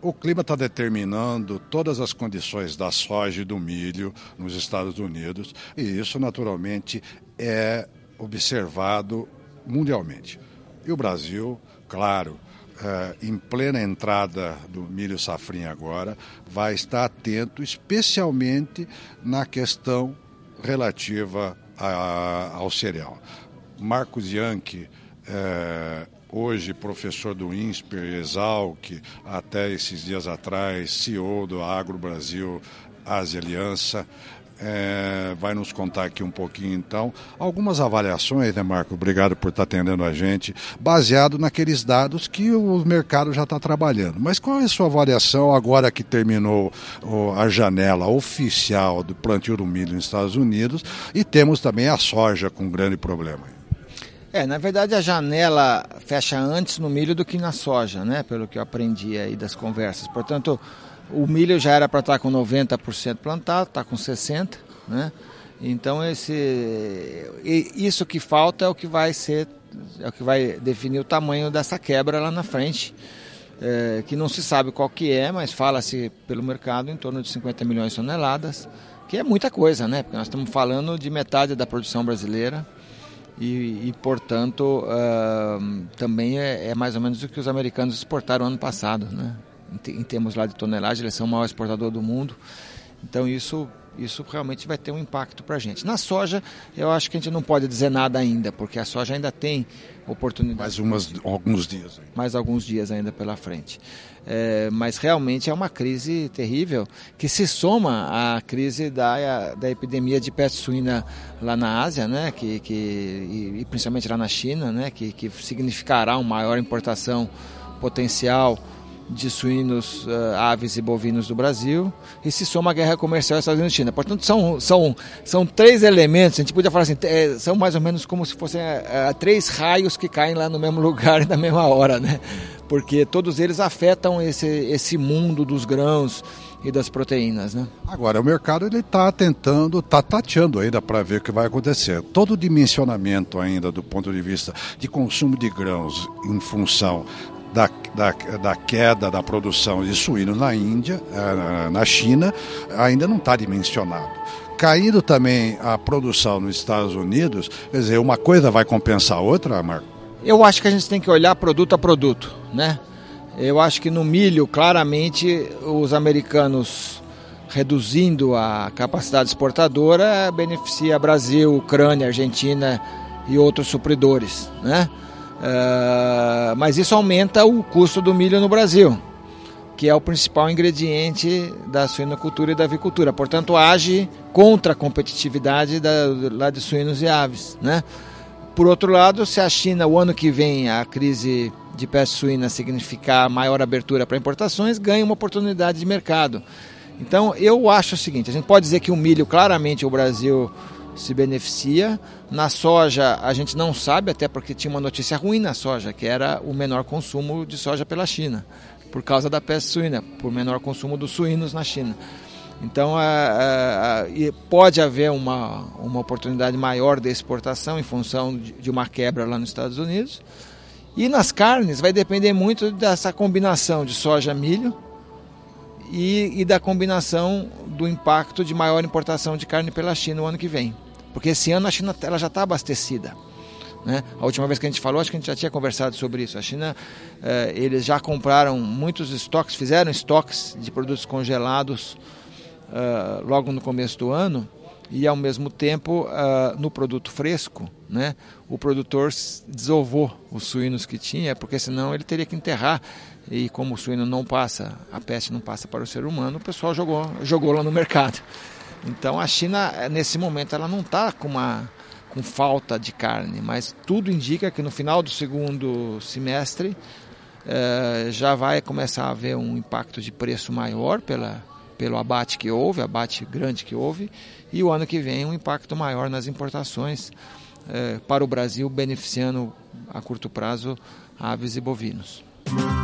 O clima está determinando todas as condições da soja e do milho nos Estados Unidos, e isso naturalmente é observado mundialmente. E o Brasil, claro, em plena entrada do milho safrinha agora, vai estar atento especialmente na questão relativa ao cereal. Marcos Yankee, hoje professor do INSPER, Exalc, até esses dias atrás, CEO do Agro Brasil Ásia Aliança, vai nos contar aqui um pouquinho, então, algumas avaliações, né, Marco? Obrigado por estar atendendo a gente, baseado naqueles dados que o mercado já está trabalhando. Mas qual é a sua avaliação agora que terminou a janela oficial do plantio do milho nos Estados Unidos e temos também a soja com um grande problema? Na verdade a janela fecha antes no milho do que na soja, né? Pelo que eu aprendi aí das conversas. Portanto, o milho já era para estar com 90% plantado, está com 60%, né? Então isso que falta é o que vai definir o tamanho dessa quebra lá na frente, que não se sabe qual que é, mas fala-se pelo mercado em torno de 50 milhões de toneladas, que é muita coisa, né? Porque nós estamos falando de metade da produção brasileira e portanto, também é mais ou menos o que os americanos exportaram ano passado, né? Em termos lá de tonelagem, eles são o maior exportador do mundo. Então isso realmente vai ter um impacto para a gente. Na soja, eu acho que a gente não pode dizer nada ainda, porque a soja ainda tem oportunidade. Mais alguns dias ainda pela frente. Mas realmente é uma crise terrível, que se soma à crise da epidemia de peste suína lá na Ásia, né? E principalmente lá na China, né? Que significará uma maior importação potencial de suínos, aves e bovinos do Brasil, e se soma a guerra comercial Estados Unidos e China. Portanto, são três elementos, a gente podia falar assim, são mais ou menos como se fossem três raios que caem lá no mesmo lugar e na mesma hora, né? Porque todos eles afetam esse mundo dos grãos e das proteínas, né? Agora, o mercado está tateando ainda para ver o que vai acontecer. Todo o dimensionamento ainda do ponto de vista de consumo de grãos em função da queda da produção de suínos na Índia, na China, ainda não está dimensionado. Caindo também a produção nos Estados Unidos, quer dizer, uma coisa vai compensar a outra, Marco? Eu acho que a gente tem que olhar produto a produto, né? Eu acho que no milho, claramente, os americanos reduzindo a capacidade exportadora beneficia Brasil, Ucrânia, Argentina e outros supridores, né? Mas isso aumenta o custo do milho no Brasil, que é o principal ingrediente da suinocultura e da avicultura. Portanto, age contra a competitividade lá de suínos e aves, né? Por outro lado, se a China, o ano que vem, a crise de peste suína significar maior abertura para importações, ganha uma oportunidade de mercado. Então, eu acho o seguinte, a gente pode dizer que o milho, claramente, o Brasil se beneficia. Na soja a gente não sabe, até porque tinha uma notícia ruim na soja, que era o menor consumo de soja pela China, por causa da peste suína, por menor consumo dos suínos na China. Então pode haver uma oportunidade maior de exportação em função de uma quebra lá nos Estados Unidos. E nas carnes vai depender muito dessa combinação de soja-milho e da combinação do impacto de maior importação de carne pela China no ano que vem. Porque esse ano a China ela já está abastecida, né? A última vez que a gente falou, acho que a gente já tinha conversado sobre isso. A China, eles já compraram muitos estoques, fizeram estoques de produtos congelados logo no começo do ano, e ao mesmo tempo, no produto fresco, né, o produtor desovou os suínos que tinha, porque senão ele teria que enterrar. E como o suíno não passa, a peste não passa para o ser humano, o pessoal jogou lá no mercado. Então a China, nesse momento, ela não está com falta de carne, mas tudo indica que no final do segundo semestre já vai começar a haver um impacto de preço maior pelo abate que houve, abate grande que houve, e o ano que vem um impacto maior nas importações para o Brasil, beneficiando a curto prazo aves e bovinos.